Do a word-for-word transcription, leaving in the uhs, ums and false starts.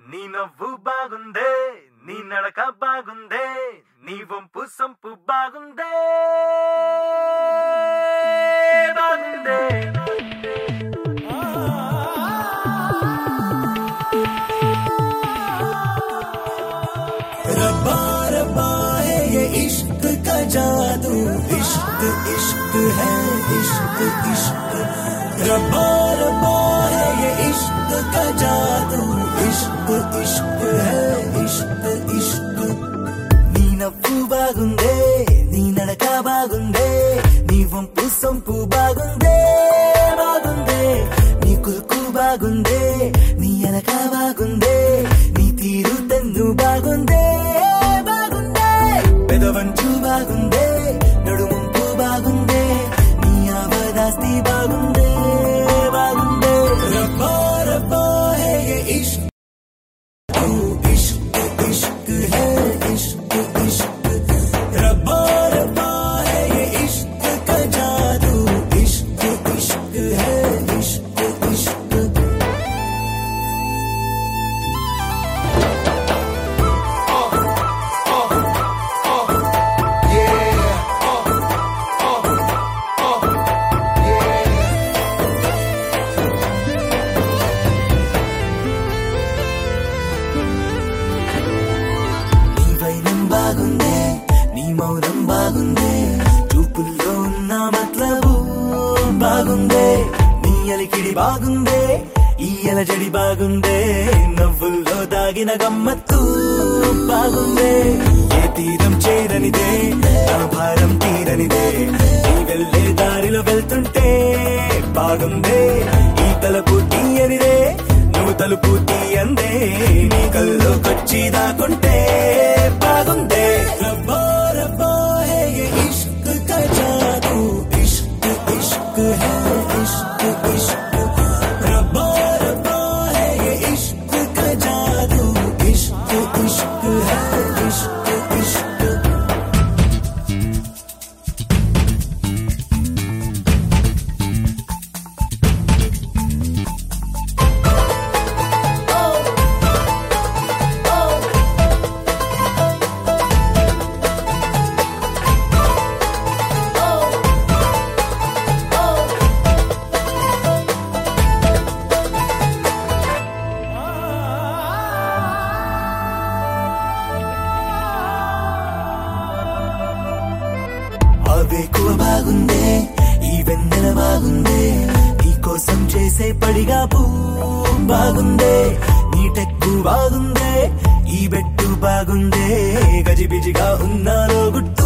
నీ నవ్వు బాగుందే, నీ నడక బాగుందే, నీ వంపు సంపు బాగుందే బాగుందే. रब्बा रब्बा है ये इश्क का जादू, इश्क इश्क है, इश्क इश्क. रब्बा रब्बा है ये इश्क का जादू, इश्क इश्क है, इश्क इश्क. నీ నవ్వు బాగుందే, నీ నడక బాగుందే, నీ వంపు సొంపు బాగుందే బాగుందే. నీ కులుకు బాగుందే, నీ అనక బాగుందే, నీ తీరు తెన్ను బాగుందే బాగుందే. పెదవంచు బాగుందే, నడుముంపు బాగుందే, నీ ఆవదాస్తి బాగుందే బాగుందే. రబ్బా రబ్బా హే యే ఇష్క్, ఇష్క్ ఇష్క్ హే, ఇష్క్ ఇష్క్. రబ్బా రబ్బా హే యే ఇష్క్ కా జాదూ, ఇష్క్ ఇష్క్ హే, ఇష్క్ ఇష్క్. నీ వైనం బాగుందే, నీ మౌనం బాగుందే, చూపుల్లో ఉన్న మతలబు బాగుందే. నీ అలికిడి బాగుందే, ఈ అలజడి బాగుందే, నవ్వుల్లో దాగిన గమ్మత్తు బాగుందే. ఏ తీరం చేరనిదే, నా భారం తీరనిదే, నీ వెళ్ళే దారిలో వెళ్తుంటే బాగుందే. ఈ తలుపు తీయనిదే, నువ్వు తలుపు తీయందే, నీ కల్లోకొచ్చి దాకుంటే బాగుందే. రబ్బా రబ్బా హే యే ఇష్క్ కా జాదూ, ఇష్క్ ఇష్క్ హే, ఇష్క్ ఇష్క్. రబ్బా రబ్బా హే యే ఇష్క్ కా జాదూ, ఇష్క్ ఇష్క్ హే, ఇష్క్ ఇష్క్. ఆవేకువ బాగుందే, ఈ వెన్నెల బాగుందే, నీ కోసం చేసే పడిగా పూ బాగుందే. నీ టెక్కు బాగుందే, ఈ బెట్టు బాగుందే, గజిబిజిగా ఉన్నారో గుట్టు